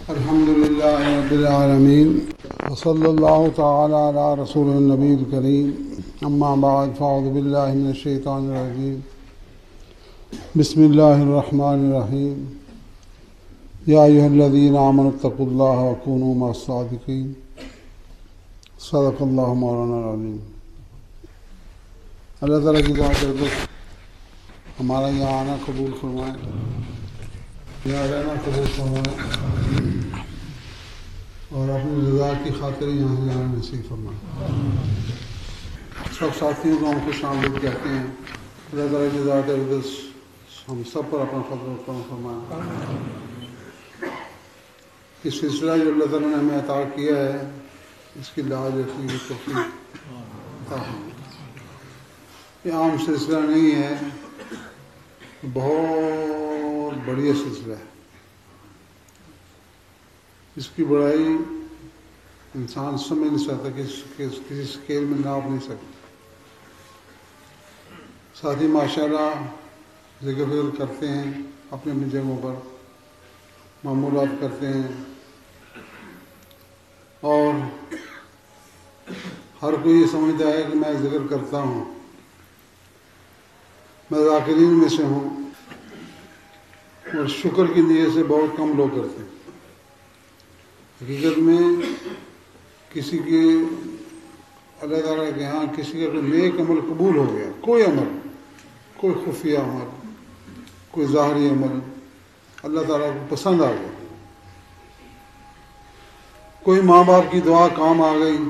الحمد لله رب العالمين وصلى الله تعالى على رسوله النبي الكريم أما بعد فأعوذ بالله من الشيطان الرجيم بسم الله الرحمن الرحيم يا أيها الذين آمنوا اتقوا الله وكونوا مع الصادقين صدق الله مولانا العظيم. اللہ تعالیٰ کی دعا کر دو ہمارا یہاں آنا قبول فرمائے، یہاں رہنا قبول فرمائے اور اپنی رضا کی خاطر یہاں سے جانا نصیب فرمائے. سب ساتھیوں کو ہم خوش آمدید کہتے ہیں. اللہ تعالیٰ کی ذات اقدس ہم سب پر اپنا فضل و کرم فرمائے. اس سلسلہ جو اللہ تعالیٰ نے ہمیں عطا کیا ہے اس کی لاج رکھنے کی توفیق عطا فرمائے. یہ عام سلسلہ نہیں ہے، بہت بڑھیا سلسلہ ہے. اس کی بڑائی انسان سمجھ نہیں سکتا، کسی اسکیل میں ناپ نہیں سکتا. ساتھی ماشاءاللہ ذکر فکر کرتے ہیں اپنی اپنی جگہوں پر، معمولات کرتے ہیں، اور ہر کوئی یہ سمجھتا ہے کہ میں ذکر کرتا ہوں، میں ذاکرین میں سے ہوں، اور شکر کی نیت سے بہت کم لوگ کرتے ہیں. حقیقت میں کسی کے اللہ تعالیٰ کے ہاں کسی کا کوئی نیک عمل قبول ہو گیا، کوئی عمل، کوئی خفیہ عمل، کوئی ظاہری عمل اللہ تعالیٰ کو پسند آ گیا، کوئی ماں باپ کی دعا کام آ گئی،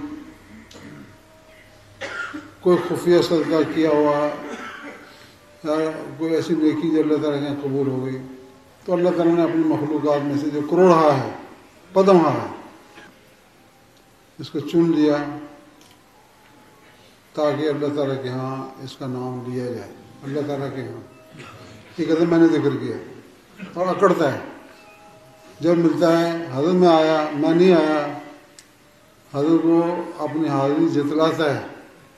کوئی خفیہ صدقہ کیا ہوا، یا کوئی ایسی نیکی جو اللہ تعالیٰ کے یہاں قبول ہو گئی، تو اللہ تعالیٰ نے اپنی مخلوقات میں سے جو کروڑہا ہے، پدمہا ہے، اس کو چن لیا تاکہ اللہ تعالیٰ کے ہاں اس کا نام لیا جائے. اللہ تعالیٰ کے ہاں یہ کہتے ہیں میں نے ذکر کیا، اور اکڑتا ہے. جب ملتا ہے حضرت میں آیا، میں نہیں آیا، حضرت کو اپنی حاضری جتلاتا ہے.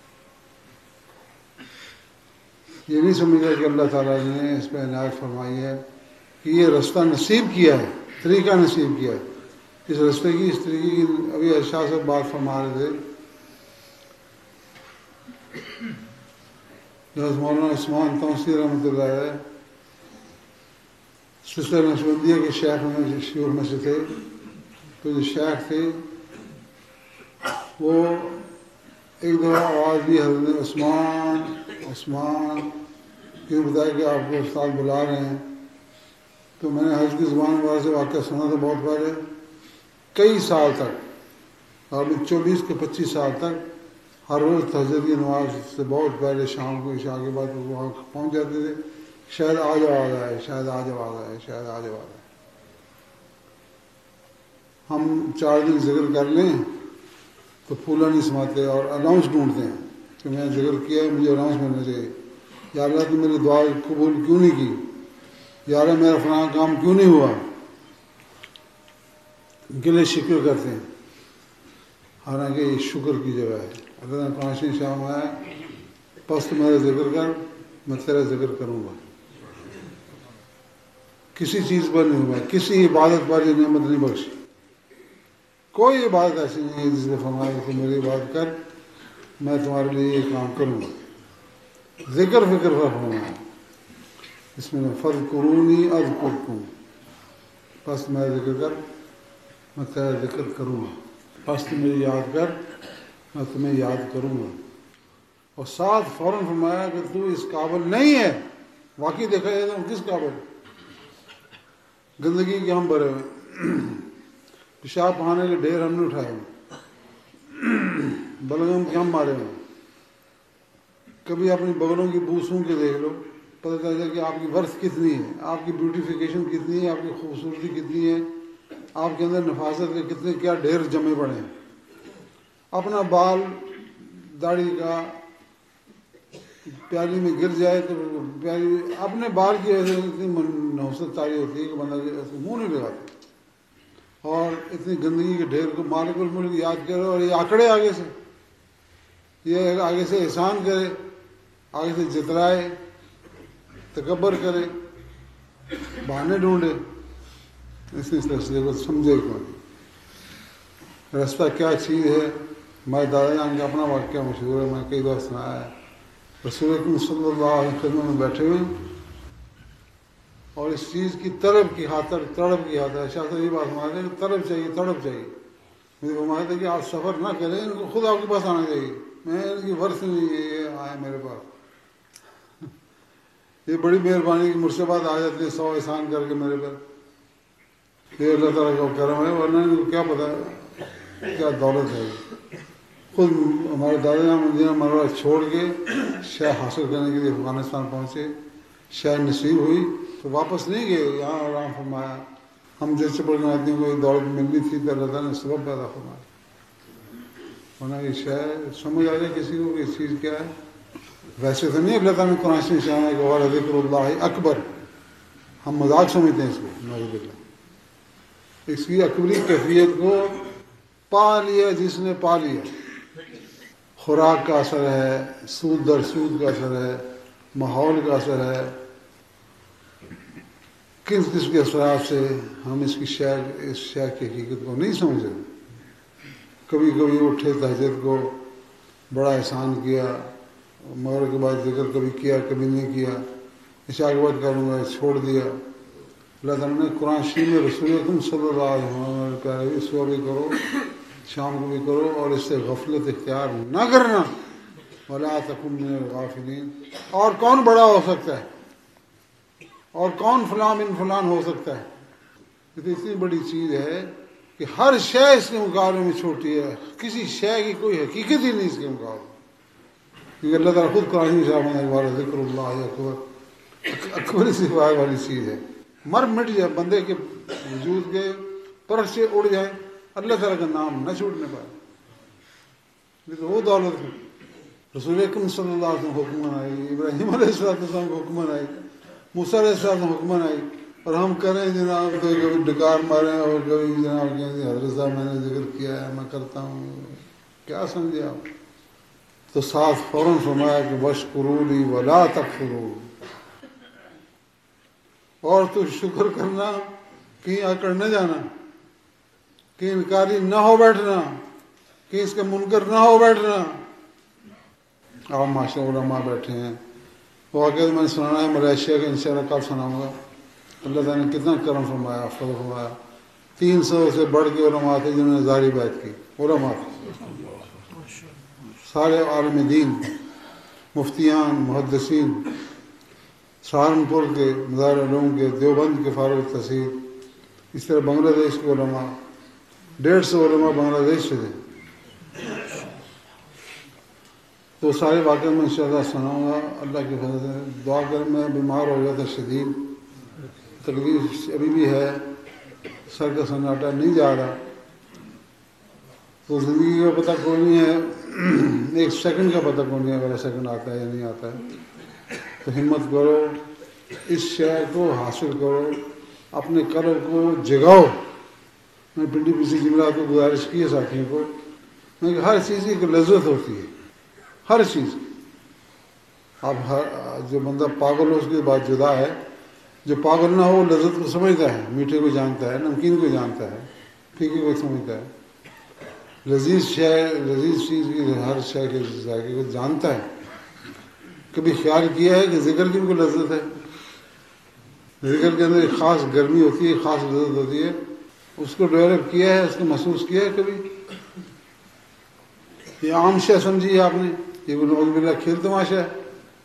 یہ نہیں سمجھا کہ اللہ تعالیٰ نے اس پہ عنایت فرمائی ہے کہ یہ رستہ نصیب کیا ہے، طریقہ نصیب کیا ہے. اس رستے کی، اس طریقے کی ابھی ارشاد سے بات فرما رہے تھے. حضرت مولانا عثمان توسی رحمۃ اللہ علیہ سلسلہ نقشبندیہ کے شیوخ میں سے تھے. تو جو شیخ تھے وہ ایک دفعہ آواز دی حضرت نے عثمان عثمان، کیوں بتایا کہ آپ کو استاد بلا رہے ہیں. تو میں نے حضرت کی زبان والے سے واقعہ سنا تھا بہت پہلے. کئی سال تک، اور 24 کے 25 سال تک ہر روز تہجد کی نماز سے بہت پہلے شام کو عشاء کے بعد وہاں پہنچ جاتے تھے. شاید آج آواز آئے، شاید آج آواز آئے، شاید آج آواز آئے. ہم 4 دن ذکر کر لیں تو پھولا نہیں سماتے اور اناؤنس ڈھونڈتے ہیں کہ میں نے ذکر کیا ہے، مجھے اناؤنس ملنا چاہیے. یا اللہ تو میری دعا قبول کیوں نہیں کی، یا اللہ میرا فلاں کام کیوں نہیں ہوا. گلے شکر کرتے ہیں، حالانکہ یہ شکر کی جگہ ہے. اللہ نے پانچویں شام آیا، پس تو میرا ذکر کر، میں تیرا ذکر کروں گا. کسی چیز پر نہیں ہوا، کسی عبادت پر یہ نعمت نہیں بخشی. کوئی عبادت ایسی نہیں ہے جس نے فرمایا کہ میری عبادت کر، میں تمہارے لیے یہ کام کروں گا. ذکر فکر پر فرمایا اس میں فاذکرونی اذکرکم، پس میرا ذکر کر، میں تیرا ذکر کروں گا. پس تم مجھے یاد کر، میں تمہیں یاد کروں گا. اور ساتھ فوراً فرمایا کہ تو اس قابل نہیں ہے. واقعی دیکھا جائے تو کس قابل؟ گندگی کے ہم بھرے ہوئے، پیشاب پہانے کے ڈھیر ہم نے اٹھائے ہوئے، بلغم کے ہم مارے ہوئے. کبھی اپنی بغلوں کی بو سونگھ کے دیکھ لو، پتہ چل جائے کہ آپ کی ورث کتنی ہے، آپ کی بیوٹیفیکیشن کتنی ہے، آپ کی خوبصورتی کتنی ہے، آپ کے اندر نفاست کے کتنے کیا ڈھیر جمے پڑے ہیں. اپنا بال داڑھی کا پیالی میں گر جائے تو پیالی اپنے بال کی وجہ سے اتنی نحوست تاری ہوتی ہے کہ بندہ منہ نہیں لگاتا. اور اتنی گندگی کے ڈھیر کو مالک الملک یاد کرے اور یہ آکڑے آگے سے، یہ آگے سے احسان کرے، آگے سے جترائے، تکبر کرے، بہانے ڈھونڈے. اس رستے کو سمجھے کیوں نہیں. رستہ کیا چیز ہے؟ ہمارے دادا جان کا اپنا واقعہ مشہور ہے، میں کئی بار سنایا ہے. رسول اکرم صلی اللہ علیہ وسلم میں بیٹھے ہوئے اور اس چیز کی طلب کی خاطر شاہ صاحب یہ بات ہمارے کہ طلب چاہیے. مجھے فرمایا تھا کہ آپ سفر نہ کریں، ان کو خود آپ کے پاس آنا چاہیے. میں ان کی ورث نہیں ہے، یہ آئے میرے پاس. یہ بڑی مہربانی کی مجھ سے بات آ جاتی ہے 100 احسان کر کے میرے پر. یہ اللہ تعالیٰ کا کرم ہے، ورنہ ان کو کیا پتا کیا دولت ہے. خود ہمارے دادا جان مدینہ منورہ چھوڑ کے شے حاصل کرنے کے لیے افغانستان پہنچے. شے نصیب ہوئی تو واپس نہیں گئے، یہاں آرام فرمایا. ہم جیسے پڑھنے آدمیوں کو دولت ملنی تھی تو اللہ تعالیٰ نے سبب پیدا فرمایا. ورنہ یہ شے سمجھ آ جائے کسی کو کہ اس چیز کیا ہے. ویسے تو نہیں اللہ تعالیٰ نے قرآن سے نشان ہے کہ اور ذکر اللہ اکبر، ہم مذاق سمجھتے ہیں اس کو. نعوذ باللہ. اس کی اکبری کیفیت کو پا لیا جس نے پا لیا. خوراک کا اثر ہے، سود در سود کا اثر ہے، ماحول کا اثر ہے، کس کس کے اثرات سے ہم اس شے کی حقیقت کو نہیں سمجھے. کبھی کبھی اٹھے تہجد کو بڑا احسان کیا، مغرب کے بعد ذکر کبھی کیا کبھی نہیں کیا، عشاء کے بعد کروں گا چھوڑ دیا. اللہ تعالیٰ نے قرآن شریف میں رسول اکرم صلی اللہ علیہ وسلم کہہ رہے صبح بھی کرو شام کو بھی کرو اور اس سے غفلت اختیار نہ کرنا. ولا تکن من الغافلین. اور کون بڑا ہو سکتا ہے اور کون فلاں بن فلان ہو سکتا ہے؟ یہ تو اتنی بڑی چیز ہے کہ ہر شے اس کے مقابلے میں چھوٹی ہے. کسی شے کی کوئی حقیقت ہی نہیں اس کے مقابلے. کیونکہ اللہ تعالیٰ خود قرآن میں ذکر اللہ اکبر، اکبر صفات والی چیز ہے. مر مٹ جائے بندے کے وجود کے پرش سے اڑ جائے، اللہ تعالیٰ کا نام نہ چھوٹنے پائے. لیکن وہ دولت ہے. رسول اکرم صلی اللہ علیہ وسلم حکمن آئی، ابراہیم علیہ السلام کو حکمن آئی، موسیٰ علیہ السلام کو حکمن آئی، اور ہم کریں جناب تو کبھی ڈکار ماریں اور کبھی جناب کہیں حضرت صاحب میں نے ذکر کیا ہے میں کرتا ہوں. کیا سمجھے آپ؟ تو ساتھ فوراً فرمایا کہ وَاشْكُرُوا لِي وَلَا تَكْفُرُوا. اور تو شکر کرنا، کہیں آکڑ نہ جانا، کہیں انکاری نہ ہو بیٹھنا، کہیں اس کا منکر نہ ہو بیٹھنا. آپ ماشاء علماء بیٹھے ہیں. واقعہ میں نے سنانا ہے ملیشیا کا، انشاءاللہ کل سناؤں گا. اللہ تعالیٰ نے کتنا کرم فرمایا، فضل فرمایا. 300 سے بڑھ کے علماء تھے جنہوں نے ظاہری بیعت کی. علماء سارے عالم دین، مفتیان، محدثین، سہارنپور کے، مزار علوم کے، دیوبند کے فارغ التحصیل، اس طرح بنگلہ دیش کے علماء. 150 علماء بنگلہ دیش سے تھے. تو سارے واقعے میں انشاءاللہ سناؤں گا. اللہ کی فضل سے دعا کر. میں بیمار ہو گیا تھا شدید، تکلیف ابھی بھی ہے، سر کا سناٹا نہیں جا رہا. تو زندگی کا پتہ کوئی نہیں ہے، ایک سیکنڈ کا پتہ کوئی نہیں ہے اگر سیکنڈ آتا ہے یا نہیں آتا ہے. تو ہمت کرو، اس شے کو حاصل کرو، اپنے قلب کو جگاؤ. میں پنڈی پی سی جمعرات کو گزارش کی ہے ساتھیوں کو کہ ہر چیز کی ایک لذت ہوتی ہے، ہر چیز. اب جو بندہ پاگل ہو اس کی بات جدا ہے، جو پاگل نہ ہو وہ لذت کو سمجھتا ہے، میٹھے کو جانتا ہے، نمکین کو جانتا ہے، پھیکے کو سمجھتا ہے. لذیذ چیز کی ہر شے کے ذائقے کو جانتا ہے. کبھی خیال کیا ہے کہ ذکر کی بھی کوئی لذت ہے؟ ذکر کے اندر ایک خاص گرمی ہوتی ہے، خاص لذت ہوتی ہے. اس کو ڈیولپ کیا ہے، اس کو محسوس کیا ہے کبھی؟ یہ عام شے سمجھی ہے آپ نے، یہ نعوذ باللہ کھیل تماشا ہے.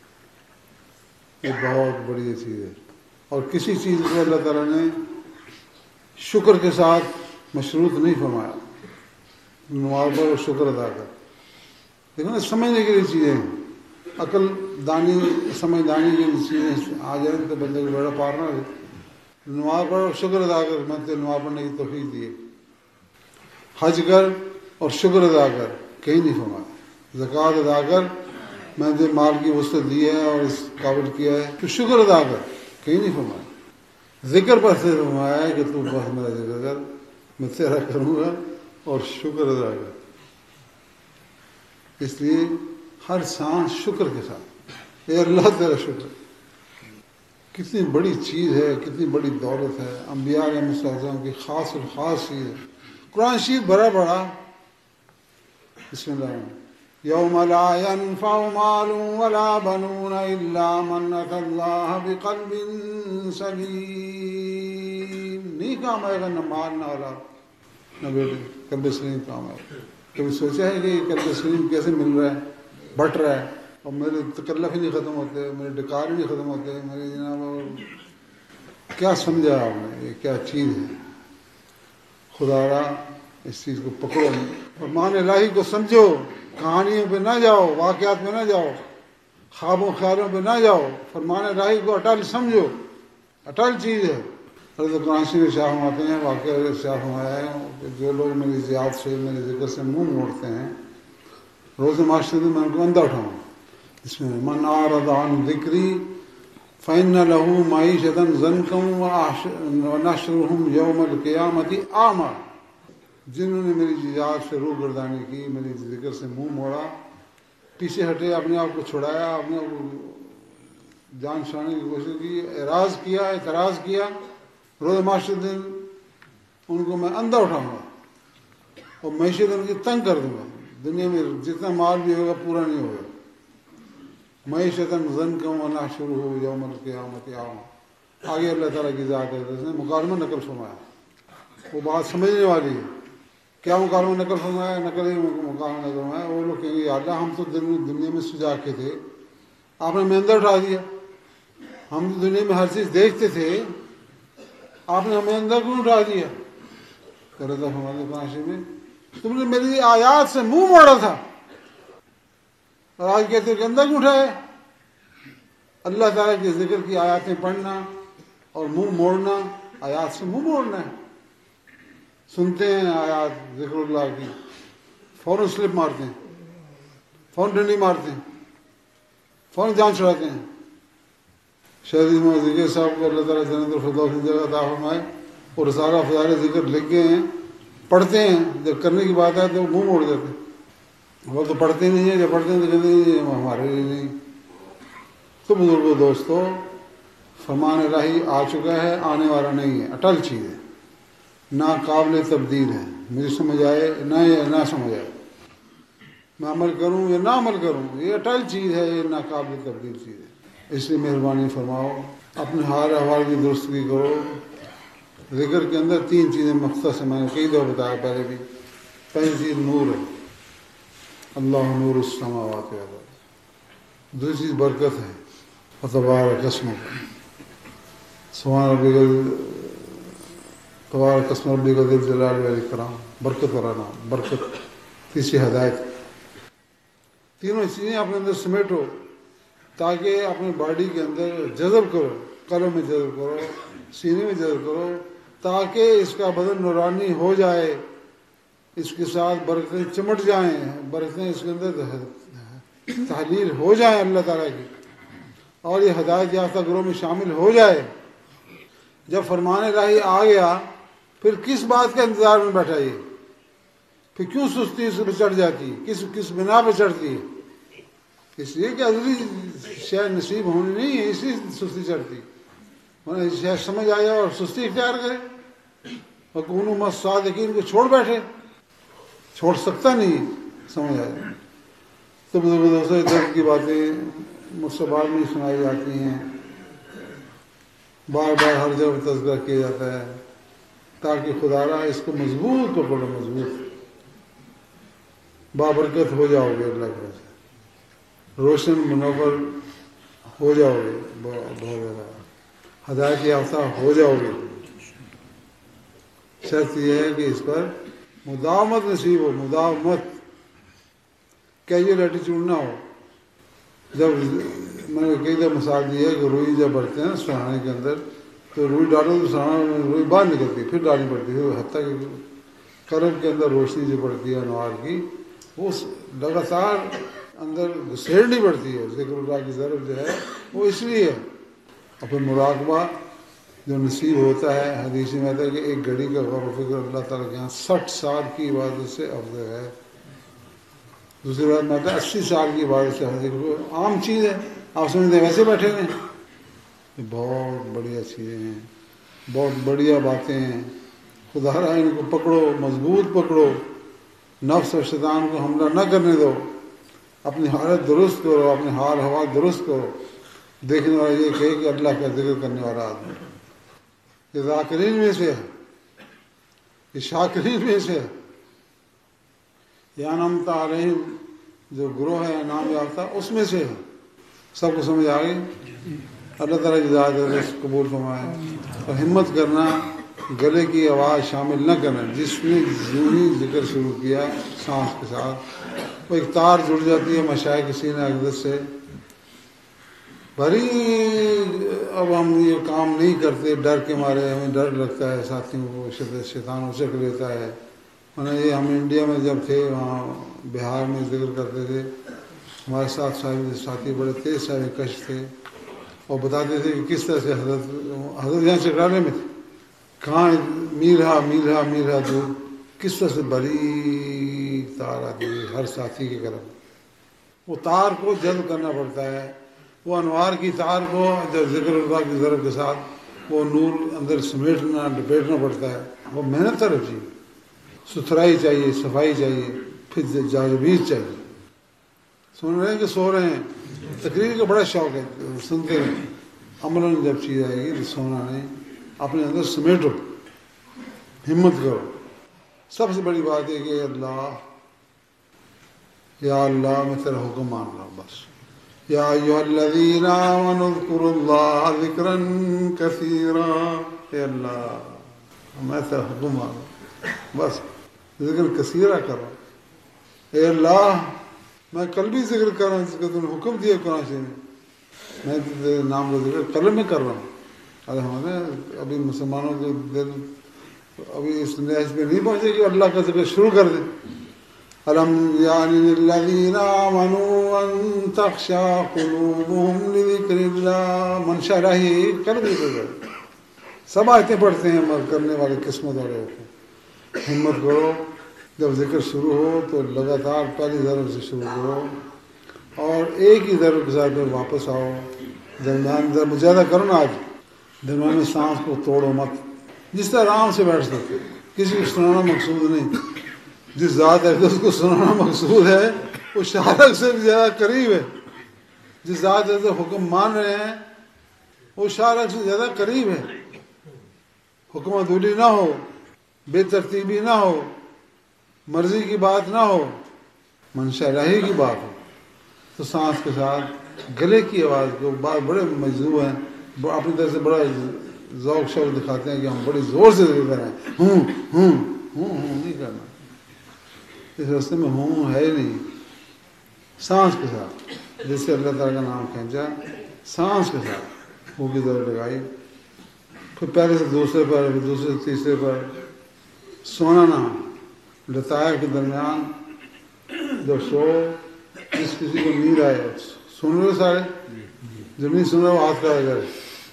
یہ بہت بڑی چیز ہے. اور کسی چیز کو اللہ تعالیٰ نے شکر کے ساتھ مشروط نہیں فرمایا. نماز پر شکر ادا کر. لیکن سمجھنے کے لیے چیزیں ہیں، عقل دانی سمجھدانی کی چیزیں آ جائیں تو بندے کو بیڑا پار نہ ہو. نماز پڑھ اور شکر ادا کر، میں تے نماز پڑھنے کی توفیق دی ہے. حج کر اور شکر ادا کر، کہیں نہیں فرمایا. زکوٰۃ ادا کر، میں تے مال کی وسعت دی ہے اور اس قابل کیا ہے تو شکر ادا کر، کہیں نہیں فرمایا. ذکر پر سے فرمایا ہے کہ تو بس میرا ذکر کر، میں تیرا کروں گا اور شکر ادا کر. اس لیے ہر سانس شکر کے ساتھ. اے اللہ تیرا شکر. کتنی بڑی چیز ہے، کتنی بڑی دولت ہے، انبیاء علیہ السلام کی خاص اور خاص چیز ہے۔ قرآن شریف بڑا بڑا، بسم اللہ الرحمن یوم لا ينفع مال ولا بنون الا من اتى اللہ بقلب سلیم۔ نہیں کام آئے گا نہ مال نہ اولاد نہ بیٹے، قلب سلیم کام آئے گا۔ کبھی سوچا ہے کہ یہ قلب سلیم کیسے مل رہا ہے، بٹ رہا ہے، اور میرے تکلف ہی نہیں ختم ہوتے، میرے ڈکار ہی نہیں ختم ہوتے، میرے جناب کیا سمجھا آپ نے، یہ کیا چیز ہے؟ خدا را اس چیز کو پکڑو، فرمان الہی کو سمجھو، کہانیوں پہ نہ جاؤ، واقعات میں نہ جاؤ، خوابوں خیالوں پہ نہ جاؤ، فرمان الہی کو اٹل سمجھو، اٹل چیز ہے۔ حضرت قرآن شریف شاہ فرماتے ہیں، واقعہ شاہ فرمایا ہے کہ جو لوگ میری یاد سے، میرے ذکر سے منہ موڑتے ہیں، روز معاشرے میں ان کو اندھا اٹھاؤں۔ اس میں من اعرض عن ذکری فإن له معیشة ضنکا ونحشرهم یوم القیامة اعمی۔ جنہوں نے میری یاد سے روح گردانی کی، میری ذکر سے منہ موڑا، پیچھے ہٹے، اپنے آپ کو چھڑایا، اپنے آپ کو جان چھڑانے کی کوشش کی، اعراض کیا، اعتراض کیا، روز معاشر دن ان کو میں اندھا اٹھاؤں گا اور معیشت ان کی تنگ کر دوں گا۔ دنیا میں جتنا مال بھی ہوگا پورا نہیں ہوگا۔ معیشت ضنکا ونحشرہ یوم القیامۃ اعمی۔ آگے اللہ تعالیٰ کی ذات ہے، اس نے مکالمہ نقل فرمایا، وہ بات سمجھنے والی ہے۔ کیا مکالمہ نقل فرمایا؟ مکالمہ نقل فرمایا، وہ لوگ کہیں گے یا اللہ ہم تو دنیا میں سجا کے تھے، آپ نے ہمیں اندر اٹھا دیا، ہم تو دنیا میں ہر چیز دیکھتے تھے، آپ نے ہمیں اندر کیوں اٹھا دیا؟ اللہ فرماتے قرآن شریف میں تم نے میری آیات سے منہ موڑا تھا، اور آج کہتے کہ اندر کیوں اٹھائے؟ اللہ تعالیٰ کے ذکر کی آیاتیں پڑھنا اور منہ موڑنا، آیات سے منہ موڑنا ہے۔ سنتے ہیں آیات ذکر اللہ کی، فوراً سلپ مارتے ہیں، فوراً ڈنڈی مارتے ہیں، فوراً جان چھڑاتے ہیں۔ شہید محمد ذکر صاحب کو اللہ تعالیٰ جنت الفردوس کی جگہ عطا فرمائے، اور سارا فضائل ذکر لکھ گئے ہیں، پڑھتے ہیں، جب کرنے کی بات ہے تو منہ موڑ دیتے ہیں۔ وہ تو پڑھتے نہیں ہیں، جب پڑھتے ہیں تو کہتے ہیں ہمارے لیے نہیں۔ تو بزرگوں دوستو، فرمان الہی آ چکا ہے، آنے والا نہیں ہے، اٹل چیز ہے، ناقابل تبدیل ہے۔ مجھے سمجھ آئے نہ سمجھ آئے، میں عمل کروں یا نہ عمل کروں، یہ اٹل چیز ہے، یہ ناقابل تبدیل چیز ہے۔ اس لیے مہربانی فرماؤ، اپنے حال احوال کی درستگی کرو۔ ذکر کے اندر 3 چیزیں مختص ہیں، میں نے کئی دفعہ بتایا پہلے بھی۔ پہلی چیز نور ہے، اللہ نور السماوات والارض۔ دوسری چیز برکت ہے، فتبارک اسمک، سبحان ربک، تبارک اسم ربک ذی الجلال والاکرام، برکت والا نام، برکت۔ تیسری ہدایت۔ تینوں چیزیں اپنے اندر سمیٹو تاکہ اپنے باڈی کے اندر جذب کرو، قلب میں جذب کرو، سینے میں جذب کرو، تاکہ اس کا بدن نورانی ہو جائے، اس کے ساتھ برکتیں چمٹ جائیں، برکتیں اس کے اندر تحلیل ہو جائیں اللہ تعالیٰ کی، اور یہ ہدایت یافتہ گروہ میں شامل ہو جائے۔ جب فرمان الہی آ گیا، پھر کس بات کے انتظار میں بیٹھا یہ؟ پھر کیوں سستی اس پہ چڑھ جاتی ہے؟ کس بنا پہ چڑھتی ہے؟ اس لیے کہ ادھوری شے نصیب ہونی نہیں ہے، اسی سستی چڑھتی۔ شے سمجھ آیا اور سستی اختیار کرے، وَكُونُوا مَعَ الصَّادِقِينَ کو چھوڑ بیٹھے، چھوڑ سکتا نہیں، سمجھ آیا۔ تو دوستوں، درد کی باتیں مجھ سے بعد میں سنائی جاتی ہیں، بار بار ہر جگہ تذکرہ کیا جاتا ہے، تاکہ خدا را اس کو مضبوط پکڑو، مضبوط بابرکت ہو جاؤ گے، اللہ کی وجہ سے روشن منور ہو جاؤ گے، بہت زیادہ ہدایت یافتہ ہو جاؤ گے۔ شرط یہ ہے کہ اس پر مداومت نصیب ہو، مداومت، کیجول ایٹیچیوڈ نہ ہو۔ جب میں نے کئی دفعہ مثال دی ہے کہ روئی جب بڑھتے ہیں سہانے کے اندر، تو روئی ڈالو تو سہانا روئی باہر نکلتی ہے، پھر ڈالنی پڑتی ہے، حتیٰ کہ قلب کے اندر روشنی جو پڑتی ہے انوار کی، وہ لگاتار اندر گھسیڑنی پڑتی ہے۔ ذکر اللہ کی ضرورت جو ہے وہ اس لیے ہے۔ اور پھر مراقبہ جو نصیب ہوتا ہے، حدیث میں آتا ہے کہ ایک گھڑی کا غور و فکر اللہ تعالیٰ کے یہاں 60 سال کی عبادت سے افضل ہے۔ دوسری بات میں آتا ہے 80 سال کی عبادت سے افضل۔ عام چیز ہے، آپ سمجھتے ہیں ویسے بیٹھے ہوئے ہیں، یہ بہت بڑھیا چیزیں ہیں، بہت بڑھیا باتیں ہیں. خدا را ان کو پکڑو، مضبوط پکڑو، نفس اور شیطان کو حملہ نہ کرنے دو، اپنی حالت درست کرو، اپنے حال حوال درست کرو. دیکھنے والا یہ کہے کہ اللہ کا ذکر کرنے والا آدمی یہ ذاکرین میں سے ہے، یہ شاکرین میں سے ہے. یا نام علیہم جو گروہ ہے نام یافتہ اس میں سے ہے. سب کو سمجھ آ گئی؟ اللہ تعالیٰ کی ذات قبول فرمائے. اور ہمت کرنا، گلے کی آواز شامل نہ کرنا. جس نے ضروری ذکر شروع کیا سانس کے ساتھ، وہ ایک تار جڑ جاتی ہے مشائخ کی سینہ اقدس سے. بھری اب ہم یہ کام نہیں کرتے، ڈر کے مارے، ہمیں ڈر لگتا ہے ساتھیوں کو، شیطان اچک لیتا ہے. یہ ہم انڈیا میں جب تھے وہاں بہار میں ذکر کرتے تھے، ہمارے ساتھ ساتھی بڑے تیز سارے کش تھے اور بتاتے تھے کہ کس طرح سے حضرت یہاں چکرالے میں تھے، کہاں میرا دور کس طرح سے بڑی تار آتی ہے ہر ساتھی کے قدم. وہ تار کو جذب کرنا پڑتا ہے، وہ انوار کی تار کو جب ذکر اللہ کی ضرب کے ساتھ وہ نور اندر سمیٹنا لپیٹنا پڑتا ہے. وہ محنت طرف چاہیے، ستھرائی چاہیے، صفائی چاہیے، پھر جاذبیت چاہیے. سن رہے ہیں کہ سو رہے ہیں؟ تقریر کا بڑا شوق ہے، سنتے ہیں. عملاً جب چیز آئے گی تو سونا نہیں، اپنے اندر سمیٹو، ہمت کرو. سب سے بڑی بات ہے کہ اللہ، یا اللہ میں تیرا حکم مان رہا ہوں بس. یا ایھا الذین آمنوا اذکروا اللہ ذکرا کثیرا. اے اللہ میں تیرا حکم مان رہا ہوں بس، ذکر کثیرہ کرو. اے اللہ میں قلبی ذکر کر رہا ہوں جس کا تم نے حکم دیا قرآن شریف میں. میں تیرے نام کا ذکر قلب میں کر رہا ہوں. ارے ہمیں ابھی مسلمانوں کے دل ابھی اس نیج پہ نہیں پہنچے کہ اللہ کا ذکر شروع کر دیں. الم یعن للذین آمنوا ان تخشع قلوبهم لذکر اللہ. منشا الہی قلب ذکر. سب آیتیں پڑھتے ہیں مگر کرنے والے قسمت والے ہوتے ہیں. ہمت کرو، جب ذکر شروع ہو تو لگاتار پہلی ضرب سے شروع کرو اور ایک ہی ضرب کے ساتھ واپس آؤ. درمیان ضرب زیادہ کرو نا، آج درمیان میں سانس کو توڑو مت. جس طرح آرام سے بیٹھ سکتے، کسی کو سنانا مقصود نہیں. جس ذات ہے اس کو سنانا مقصود ہے وہ شارک سے بھی زیادہ قریب ہے. جس ذات ہے حکم مان رہے ہیں وہ شارک سے زیادہ قریب ہے. حکم عدولی نہ ہو، بے ترتیبی نہ ہو، مرضی کی بات نہ ہو، منشا الہی کی بات ہو. تو سانس کے ساتھ گلے کی آواز کو بات بڑے مجذوب ہیں، اپنی طرف سے بڑا ذوق شوق دکھاتے ہیں کہ ہم بڑی زور سے ذکر کر رہے ہیں. ہوں نہیں کرنا. اس راستے میں ہوں ہے ہی نہیں. سانس کے ساتھ جس سے اللہ تعالیٰ کا نام کھینچا، سانس کے ساتھ وہ کی ضرور لگائی، پھر پہلے سے دوسرے پر، پھر دوسرے سے تیسرے پر. سونا نہ لطائف کے درمیان جب سو، جس کسی کو نیند آئے سن رہے سارے، جو نہیں سن رہے وہ ہاتھ کھڑا کرے.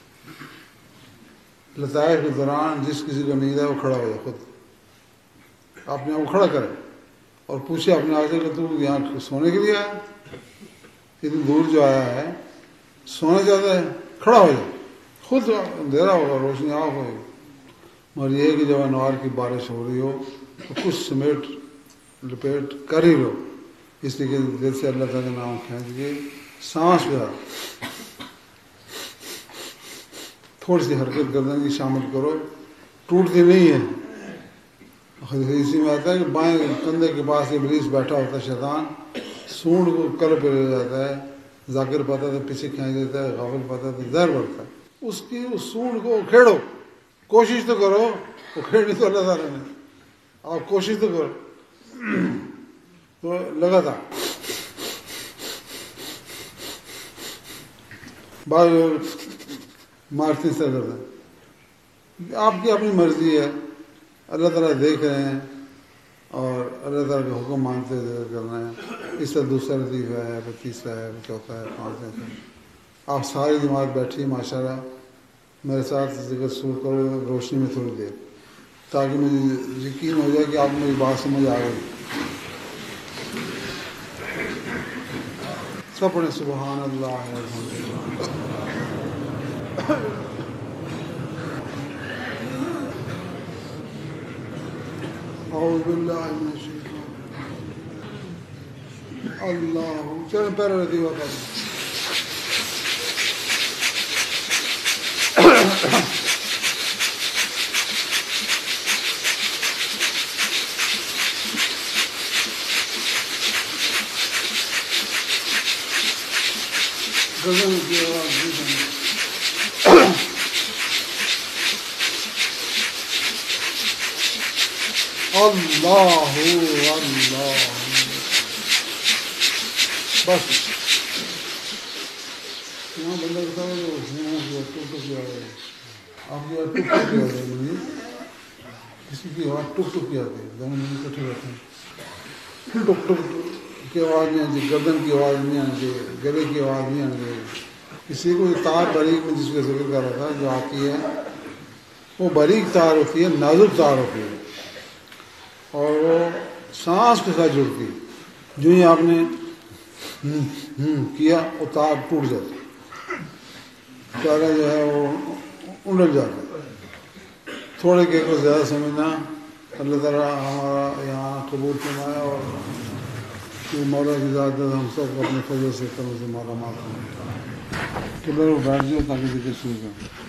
لطائف کے دوران جس کسی کو نیند آئے وہ کھڑا ہو جائے، خود اپنے آپ کو کھڑا کرے اور پوچھے اپنے آپ سے کہ تو یہاں سونے کے لیے آیا؟ اتنی دور جو آیا ہے سونا چاہتا ہے، کھڑا ہو جائے. خود اندھیرا ہوگا، روشنی آف ہوگی. اور یہ ہے کہ جب انوار کی بارش ہو رہی ہو تو کچھ سمیٹ لپیٹ کر ہی لو. اس لیے کہ دل سے اللہ تعالیٰ کا نام کھینچ کے سانس پہ تھوڑی سی حرکت گردن کی شامل کرو، ٹوٹتی نہیں ہے. اسی میں آتا ہے کہ بائیں کندھے کے پاس ابلیس بیٹھا ہوتا ہے، شیطان سونڈ کو کل پہ لے جاتا ہے. ذاکر پاتا تو پیچھے کھینچ دیتا ہے، غافل پاتا تو زہر بڑھتا ہے. اس سونڈ کو کھیڑو، کوشش تو کرو. وہ کھیڑی تو اللہ تعالیٰ نے، آپ کوشش تو کرو. تو لگاتار بعض مارتی سے کرتا ہے. آپ کی اپنی مرضی ہے، اللہ تعالیٰ دیکھ رہے ہیں اور اللہ تعالیٰ کا حکم مانتے ذکر کرنا ہے. اس طرح دوسرا لطیفہ ہے، پھر تیسرا ہے، پھر چوتھا ہے، پانچواں ہے. آپ ساری جماعت بیٹھی ماشاء اللہ میرے ساتھ ذکر شروع کرو روشنی میں تھوڑی دیر، تاکہ مجھے یقین ہو جائے کہ آپ میری بات سمجھ آ گئی. سب پڑھیں سبحان اللہ الحمدللہ. اعوذ باللہ من الشیطان اللہ چلیں پیر رہتی ہوا کر غزل کی آواز بھی اللہ اللہ بس یہاں بندہ بتا رہا ہے ٹک ٹک کیا ہے آپ کی آواز ٹک ٹک کیا ہے کسی کی آواز ٹک ٹک کیا ہے دونوں میں کٹھے رہتے ہیں ٹک ٹک کی آواز نہیں آتی گردن کی آواز نہیں آتی گلے کی آواز نہیں آتی کسی کو تار باریک میں جس کا ذکر کر رہا تھا جو آتی ہے وہ باریک تار ہوتی ہے نازک تار ہوتی ہے اور وہ سانس کے ساتھ جڑتی ہے جو ہی آپ نے کیا وہ تار ٹوٹ جاتی چارہ جو ہے وہ الجھ جاتا ہے تھوڑے کے کو زیادہ سمجھنا اللہ تعالیٰ ہمارا یہاں قبول فرمایا اور مولا کی ذات ہم سب کو اپنے فضل سے کرم سے مالا مال کریں کہ لوگ بیٹھ جاؤ تاکہ ذکر شروع کریں